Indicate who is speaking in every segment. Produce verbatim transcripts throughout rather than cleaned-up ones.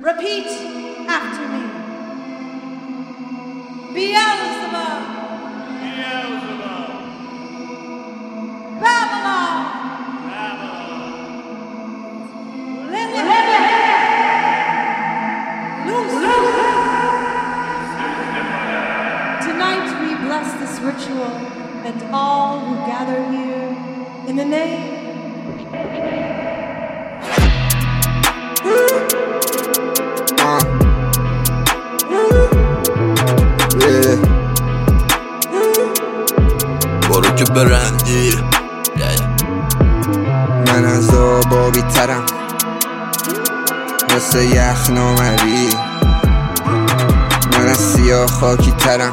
Speaker 1: Repeat after me. Beelzebub.
Speaker 2: Beelzebub.
Speaker 1: Babylon.
Speaker 2: Babylon.
Speaker 1: Lilith. Lucifer. Tonight we bless this ritual and all who gather here in the name.
Speaker 3: برو که برندی من از آبا بیترم مثل یخ نامری من از سیاه خاکی ترم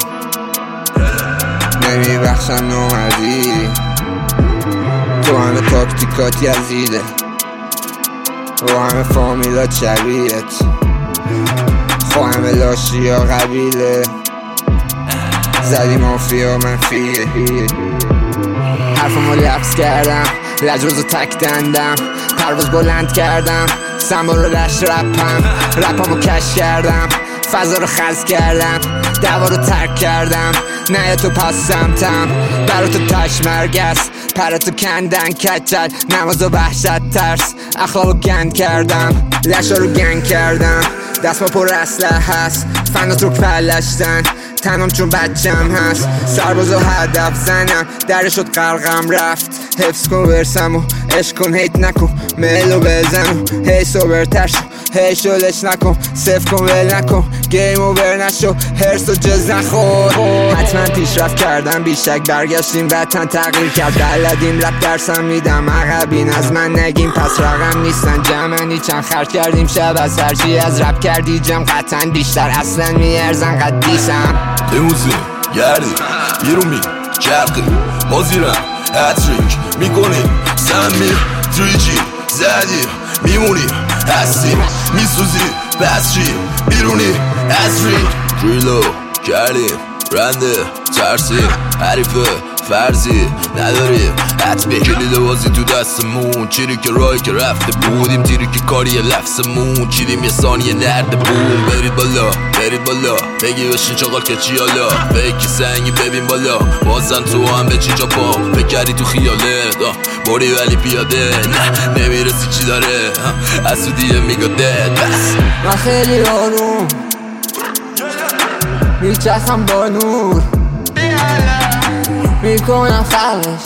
Speaker 3: نمی بخشم نامردی تو همه تاکتیکاتی عزیزه و همه فامیلات شبیهت خو همه لاشی ها قبیله زدی مافیا منفیه حرفمو لفظ کردم لجوزو تک دندم پرواز بلند کردم سمبا رو دشت رپم رپمو کش کردم فضا رو خز کردم دعوا رو ترک کردم نه تو پاس سمتم برا تو تاش مرگست پرا تو کندن کچل نماز و وحشت ترس اخلاقو گند کردم لشا رو گنگ کردم دست ما پر اسلحه هست فنات رو پلشتن تنم چون بچم هست سرباز و هدف زنم درش شد قرقم رفت حفظ کن ورسم و عشق کن هیت نکن ملو بزن و هی سوبرتر شو هی شلش نکن صف کن ول نکن گیم اوور نشو هرس و جز نخور حتما پیشرفت کردم بیشک برگشتیم وطن تغییر کرد بلدیم رپ درسم میدم عقبین از من نگیم پس رقم نیستن جمعنی چند خرج کردیم شب از هرچی از رپ کردی جم قطعا بیشتر اصلا میارزن قدیسم
Speaker 4: لیموزین گردیم بیرون می چرقیم بازیرم هتریک میکنیم سمی تری جی زدیم میمونیم هستیم میسوزیم پس چی بیرونی از رینگ دریلو کردیم رنده ترسیم حریفه فرضی نداریم حتمه کلید بازی تو دستمون چیری که راهی که رفته بودیم تیری که کاری لفظمون چیدیم یه ثانیه نرده بوم برید بالا برید بالا بگی بشین چاقال که چی حالا فکر سنگی ببین بالا بازن تو هم به چی جا پا بکردی تو خیالت باری ولی پیاده نه نمیرسی چی داره از تو دیگه میگاده بس
Speaker 3: من خیلی آروم میچخم با نور میکنم خلقش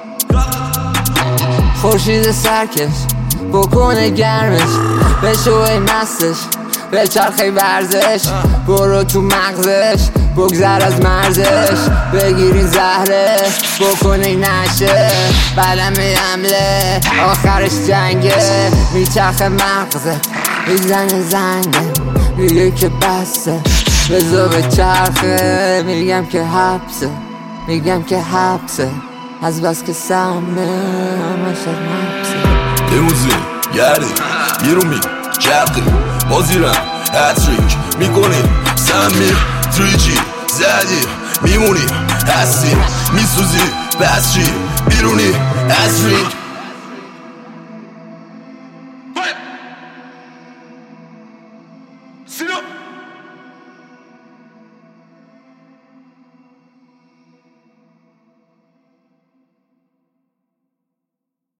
Speaker 3: خورشید سرکش بکنه گرمش بشوی مستش به چرخی ورزش برو تو مغزش بگذر از مرزش بگیری زهرش بکنی نشه بلمه حمله آخرش جنگه میچرخه مغزت میزنه زنگه میگه که بسته بزا به چرخه میگم که حبسه میگم که حبسه از بس که سمه همه شد حبسه
Speaker 4: لیموزین گردیم بیرون می چرقیم بازیرم هتریک میکنیم سمی تری جی زدیم میمونیم هستیم میسوزیم پس چی بیرونی از رینگ